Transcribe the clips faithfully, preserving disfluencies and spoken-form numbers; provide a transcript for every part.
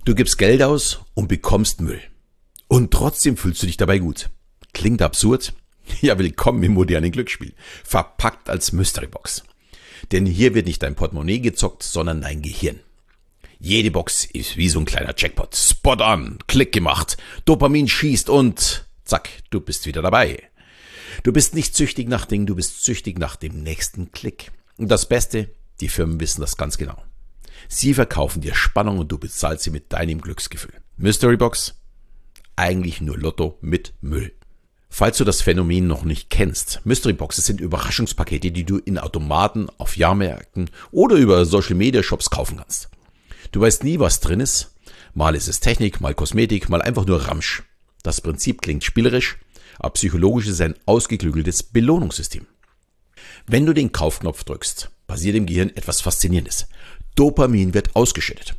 Du gibst Geld aus und bekommst Müll. Und trotzdem fühlst du dich dabei gut. Klingt absurd? Ja, willkommen im modernen Glücksspiel. Verpackt als Mysterybox. Denn hier wird nicht dein Portemonnaie gezockt, sondern dein Gehirn. Jede Box ist wie so ein kleiner Jackpot. Spot on, Klick gemacht, Dopamin schießt und zack, du bist wieder dabei. Du bist nicht süchtig nach Dingen, du bist süchtig nach dem nächsten Klick. Und das Beste, die Firmen wissen das ganz genau. Sie verkaufen dir Spannung und du bezahlst sie mit deinem Glücksgefühl. Mysterybox? Eigentlich nur Lotto mit Müll. Falls du das Phänomen noch nicht kennst, Mysteryboxes sind Überraschungspakete, die du in Automaten, auf Jahrmärkten oder über Social Media Shops kaufen kannst. Du weißt nie, was drin ist. Mal ist es Technik, mal Kosmetik, mal einfach nur Ramsch. Das Prinzip klingt spielerisch, aber psychologisch ist es ein ausgeklügeltes Belohnungssystem. Wenn du den Kaufknopf drückst, passiert im Gehirn etwas Faszinierendes. Dopamin wird ausgeschüttet.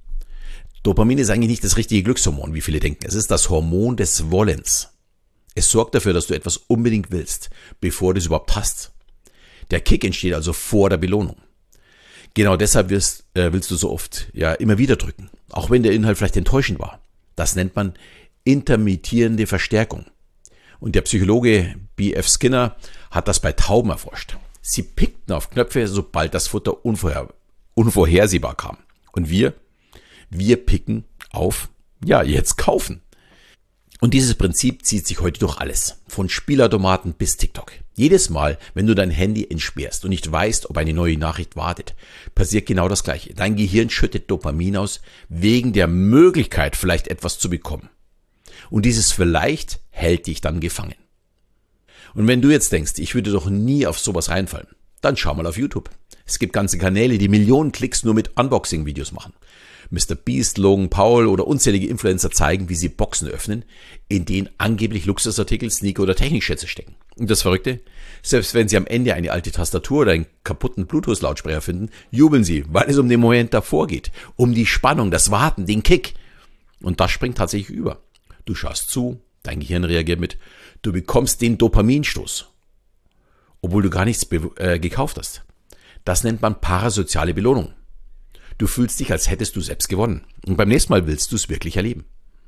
Dopamin ist eigentlich nicht das richtige Glückshormon, wie viele denken. Es ist das Hormon des Wollens. Es sorgt dafür, dass du etwas unbedingt willst, bevor du es überhaupt hast. Der Kick entsteht also vor der Belohnung. Genau deshalb wirst, äh, willst du so oft ja immer wieder drücken, auch wenn der Inhalt vielleicht enttäuschend war. Das nennt man intermittierende Verstärkung. Und der Psychologe B F Skinner hat das bei Tauben erforscht. Sie pickten auf Knöpfe, sobald das Futter unvorher, unvorhersehbar kam. Und wir, wir picken auf, ja, jetzt kaufen. Und dieses Prinzip zieht sich heute durch alles, von Spielautomaten bis TikTok. Jedes Mal, wenn du dein Handy entsperrst und nicht weißt, ob eine neue Nachricht wartet, passiert genau das Gleiche. Dein Gehirn schüttet Dopamin aus, wegen der Möglichkeit, vielleicht etwas zu bekommen. Und dieses vielleicht hält dich dann gefangen. Und wenn du jetzt denkst, ich würde doch nie auf sowas reinfallen, dann schau mal auf YouTube. Es gibt ganze Kanäle, die Millionen Klicks nur mit Unboxing-Videos machen. Mister Beast, Logan Paul oder unzählige Influencer zeigen, wie sie Boxen öffnen, in denen angeblich Luxusartikel, Sneaker oder Technikschätze stecken. Und das Verrückte? Selbst wenn sie am Ende eine alte Tastatur oder einen kaputten Bluetooth-Lautsprecher finden, jubeln sie, weil es um den Moment davor geht. Um die Spannung, das Warten, den Kick. Und das springt tatsächlich über. Du schaust zu, dein Gehirn reagiert mit, du bekommst den Dopaminstoß, obwohl du gar nichts be- äh, gekauft hast. Das nennt man parasoziale Belohnung. Du fühlst dich, als hättest du selbst gewonnen. Und beim nächsten Mal willst du es wirklich erleben.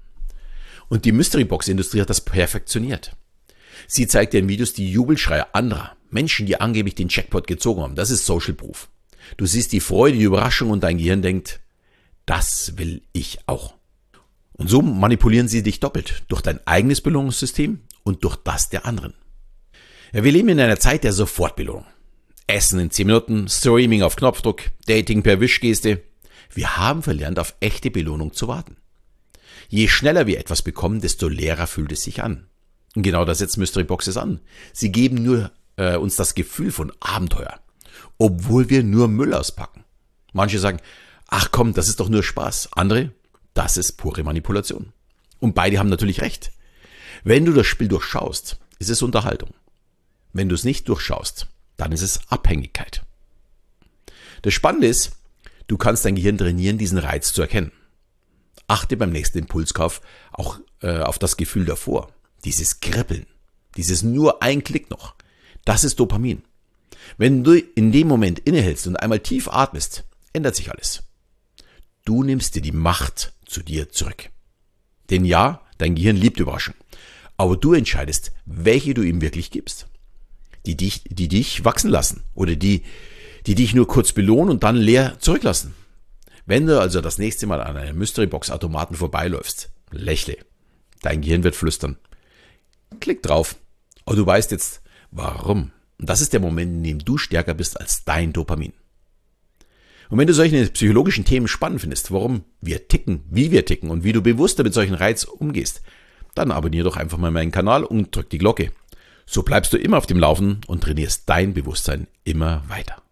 Und die Mysterybox-Industrie hat das perfektioniert. Sie zeigt dir in Videos die Jubelschreie anderer, Menschen, die angeblich den Jackpot gezogen haben. Das ist Social Proof. Du siehst die Freude, die Überraschung und dein Gehirn denkt, das will ich auch. Und so manipulieren sie dich doppelt, durch dein eigenes Belohnungssystem und durch das der anderen. Ja, wir leben in einer Zeit der Sofortbelohnung. Essen in zehn Minuten, Streaming auf Knopfdruck, Dating per Wischgeste. Wir haben verlernt, auf echte Belohnung zu warten. Je schneller wir etwas bekommen, desto leerer fühlt es sich an. Und genau das setzt Mysteryboxes an. Sie geben nur äh, uns das Gefühl von Abenteuer, obwohl wir nur Müll auspacken. Manche sagen, ach komm, das ist doch nur Spaß. Andere, das ist pure Manipulation. Und beide haben natürlich recht. Wenn du das Spiel durchschaust, ist es Unterhaltung. Wenn du es nicht durchschaust, dann ist es Abhängigkeit. Das Spannende ist, du kannst dein Gehirn trainieren, diesen Reiz zu erkennen. Achte beim nächsten Impulskauf auch äh, auf das Gefühl davor. Dieses Kribbeln, dieses nur ein Klick noch, das ist Dopamin. Wenn du in dem Moment innehältst und einmal tief atmest, ändert sich alles. Du nimmst dir die Macht zu dir zurück. Denn ja, dein Gehirn liebt Überraschung, aber du entscheidest, welche du ihm wirklich gibst. Die dich, die dich wachsen lassen oder die, die dich nur kurz belohnen und dann leer zurücklassen. Wenn du also das nächste Mal an einem Mysterybox-Automaten vorbeiläufst, lächle. Dein Gehirn wird flüstern. Klick drauf. Aber du weißt jetzt, warum. Und das ist der Moment, in dem du stärker bist als dein Dopamin. Und wenn du solche psychologischen Themen spannend findest, warum wir ticken, wie wir ticken und wie du bewusster mit solchen Reizen umgehst, dann abonniere doch einfach mal meinen Kanal und drück die Glocke. So bleibst du immer auf dem Laufenden und trainierst dein Bewusstsein immer weiter.